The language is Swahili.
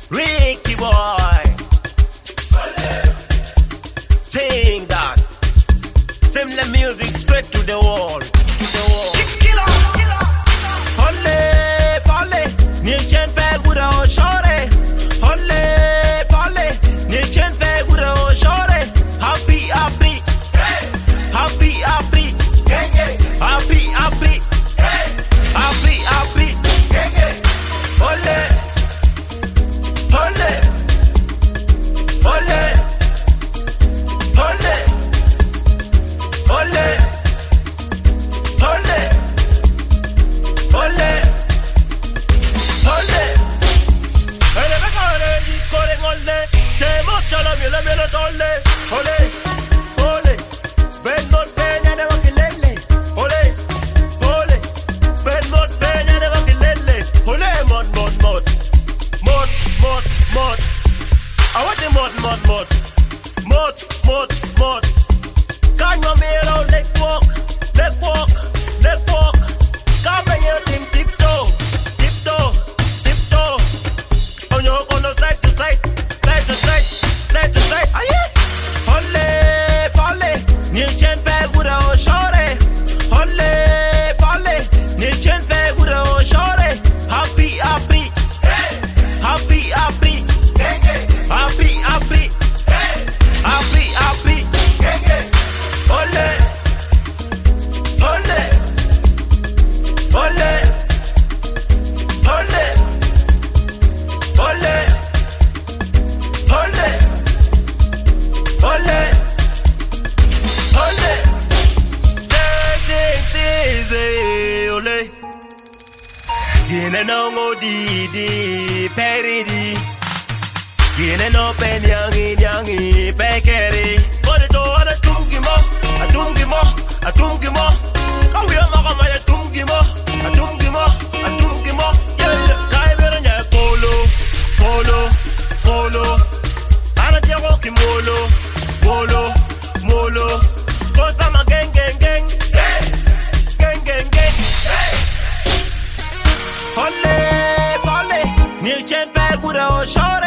Ricky boy, sing that. Similar music straight to the wall. Killer. Holle, palle, ni chen pe gura o shore. Holle, palle, ni chen pe gura o shore. Happy, happy, happy, happy, happy, happy, happy, happy. Holle, holle, holle, holle, holle, holle, holle, holle. Ele me corre y corre holle. Te mocha la miel holle. Holle, holle. Ven mot peña de bakilele. Holle, holle. Ven mot peña de bakilele. Holle, mot. Mot. I want the mot. Mot. Can you make out leg walk? Come bring your thing tiptoe. On your corner side to side. Aye. Holle, palle, ni chen pe gura o shore. Holle, palle, ni chen pe gura o shore. Happy, happy, happy, happy, happy, happy, happy, happy. Holle, holle, holle, holle, holle, holle, holle, holle. Easy, ole. Gine no mo di peridi. Gine no pe nyangi pekeri. Ore to ana atungi mo. Kawiya makama ya atungi mo. Yeah. Kai bera nya polo. Ana tiago ki molo. Kosa ma gang. Gang. Holle, palle, ni chen pe gura o shore.